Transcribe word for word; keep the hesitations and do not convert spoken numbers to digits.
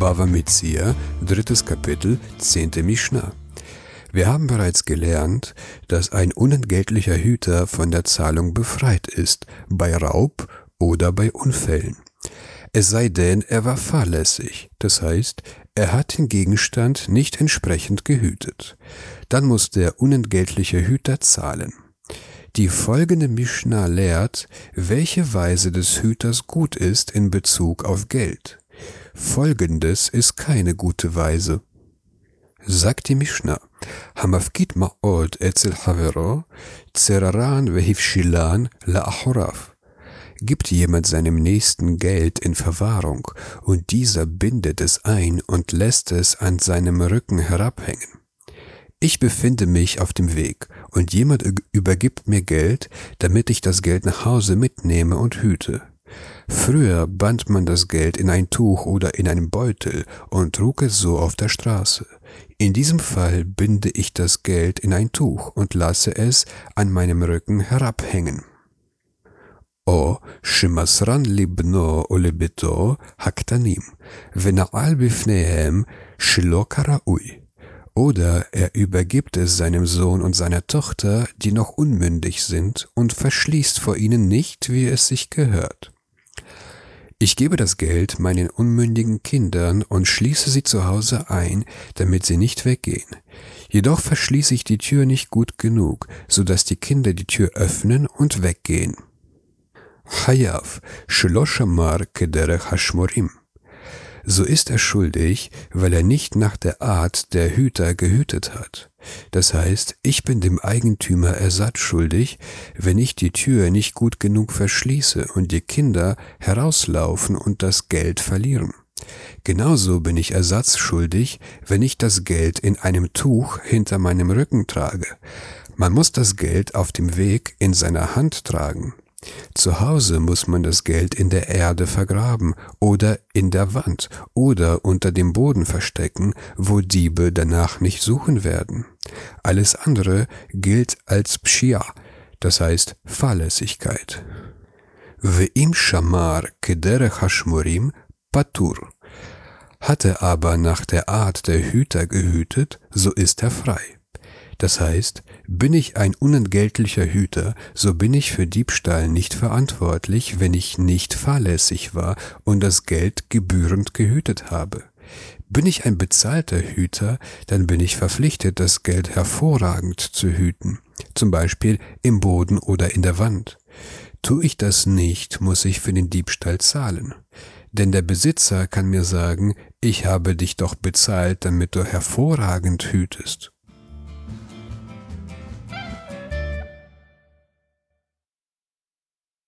Bava Metzia, drittes Kapitel, zehnte Mishnah. Wir haben bereits gelernt, dass ein unentgeltlicher Hüter von der Zahlung befreit ist, bei Raub oder bei Unfällen. Es sei denn, er war fahrlässig, das heißt, er hat den Gegenstand nicht entsprechend gehütet. Dann muss der unentgeltliche Hüter zahlen. Die folgende Mishnah lehrt, welche Weise des Hüters gut ist in Bezug auf Geld. Folgendes ist keine gute Weise. Sagt die Mishnah, Hamafkid ma'od etzel havero, zeraran vehivshilan la'achorav. Gibt jemand seinem Nächsten Geld in Verwahrung und dieser bindet es ein und lässt es an seinem Rücken herabhängen. Ich befinde mich auf dem Weg und jemand übergibt mir Geld, damit ich das Geld nach Hause mitnehme und hüte. Früher band man das Geld in ein Tuch oder in einen Beutel und trug es so auf der Straße. In diesem Fall binde ich das Geld in ein Tuch und lasse es an meinem Rücken herabhängen. O shemasran libno olebeto haktanim, vena'al bifnehem shelo karaui. Oder er übergibt es seinem Sohn und seiner Tochter, die noch unmündig sind, und verschließt vor ihnen nicht, wie es sich gehört. Ich gebe das Geld meinen unmündigen Kindern und schließe sie zu Hause ein, damit sie nicht weggehen. Jedoch verschließe ich die Tür nicht gut genug, so dass die Kinder die Tür öffnen und weggehen. Hayav, shelo shamar kederech hashmorim. So ist er schuldig, weil er nicht nach der Art der Hüter gehütet hat. Das heißt, ich bin dem Eigentümer Ersatz schuldig, wenn ich die Tür nicht gut genug verschließe und die Kinder herauslaufen und das Geld verlieren. Genauso bin ich Ersatz schuldig, wenn ich das Geld in einem Tuch hinter meinem Rücken trage. Man muss das Geld auf dem Weg in seiner Hand tragen. Zu Hause muss man das Geld in der Erde vergraben oder in der Wand oder unter dem Boden verstecken, wo Diebe danach nicht suchen werden. Alles andere gilt als Pshia, das heißt Fahrlässigkeit. Ve'im shamar kederech hashmorim patur. Hat er aber nach der Art der Hüter gehütet, so ist er frei. Das heißt, bin ich ein unentgeltlicher Hüter, so bin ich für Diebstahl nicht verantwortlich, wenn ich nicht fahrlässig war und das Geld gebührend gehütet habe. Bin ich ein bezahlter Hüter, dann bin ich verpflichtet, das Geld hervorragend zu hüten, zum Beispiel im Boden oder in der Wand. Tue ich das nicht, muss ich für den Diebstahl zahlen. Denn der Besitzer kann mir sagen, ich habe dich doch bezahlt, damit du hervorragend hütest.